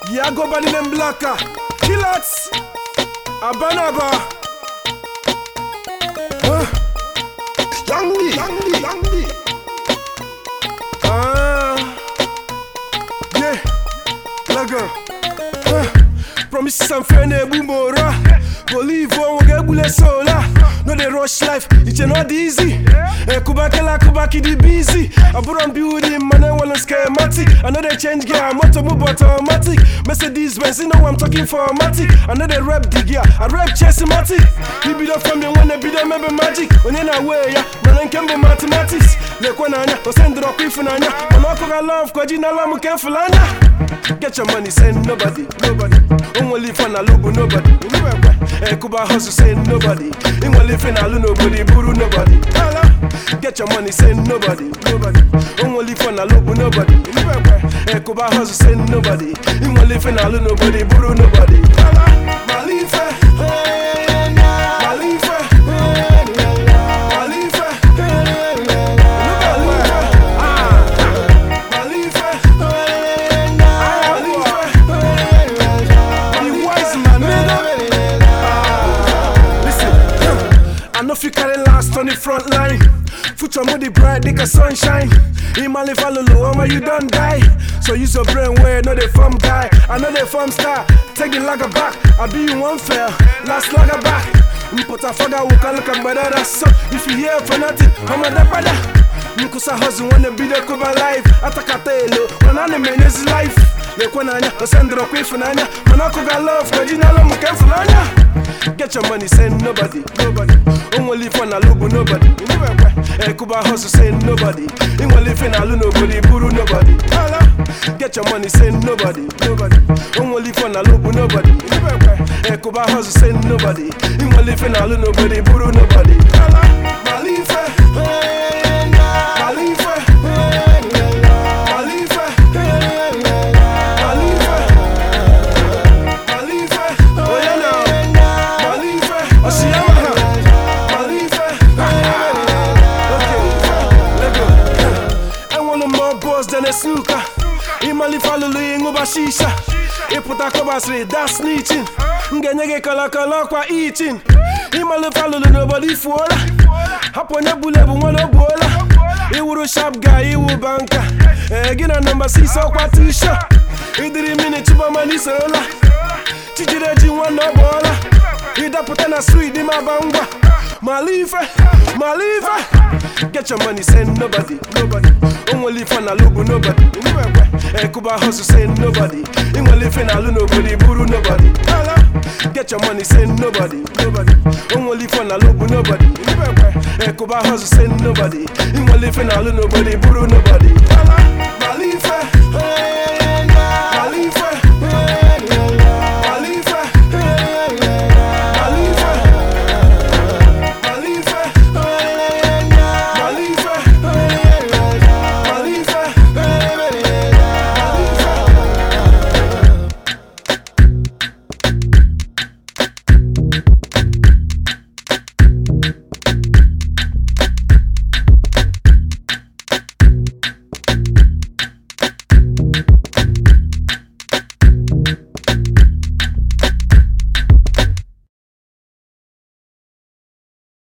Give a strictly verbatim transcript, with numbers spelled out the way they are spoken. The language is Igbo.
Yeah, go by the name Blacka. Killers. Abanaba. Huh? Youngie. Youngie. Youngie. Ah. Yeah. Laga. Huh? Promises and fair ne boomora. Believe one will get bullet solar. No they rush life, it's not easy. Eh, Kubaki la Kubaki di busy. I put on building, man, I wanna schematic. I know they change gear, I'm auto move automatic. Mercedes Benz, you know I'm talking for matic. I know they rap the gear, I rap chessmatic. He be the from me when they be the member magic. When you're not way, yeah, man, I can be mathematics. Like when I know, send the rock if I know. I'm not gonna love, cause you know I'm careful. Get your money, send nobody, nobody. Only for a logo, nobody. Eh, Kuba hustle, send nobody. In one live in a nobody, buru nobody. Get your money, send nobody, nobody. Only for a logo, nobody. Eh, Kuba hustle, send nobody. In one live in a nobody, buru nobody. Malife, Malife, if you carry last on the front line, future moody bright, like a sunshine. In my life, all you don't die. So use your brain where no they from guy. I know they from star. Take the lager back. I be you one fair. Last lager back. Put a fagger who can look at my dad. So if you hear for nothing, I'm a brother. Nkusa hustle wanna be the Cuba life. Ataka telo, when I'm in his life. Like when I know, send the quick for Nanya. When I cook a love, cause you know I'm careful. Get your money, send nobody, nobody. Only for a logo, nobody. Eh, Kuba hustle, send nobody. In one live in a nobody, buru nobody. Get your money, send nobody, nobody. Only for a logo, nobody. Eh, Kuba hustle, send nobody. In one live in a nobody, buru nobody. Malife, Malife. Than a snooker. Imali follow Luingo Shisha. He put a cover straight, that's snitching. Nganyage kala kala kwa eating. Imali follow nobody for. Upon a bullet, one of bola. He would a sharp guy, he would banker. Again, a number six or what two shot. He did a minute to my money sola. Chichi one no bola. He da put on a sweet in my banga. Malife, Malife. Get your money, send nobody, nobody. Only for a logo, nobody. Eh, Kuba hustle, send nobody. In one live in a nobody, buru nobody. Get your money, send nobody, nobody. Only for a logo, nobody. Eh, Kuba hustle, send nobody. In one live in a nobody, buru nobody.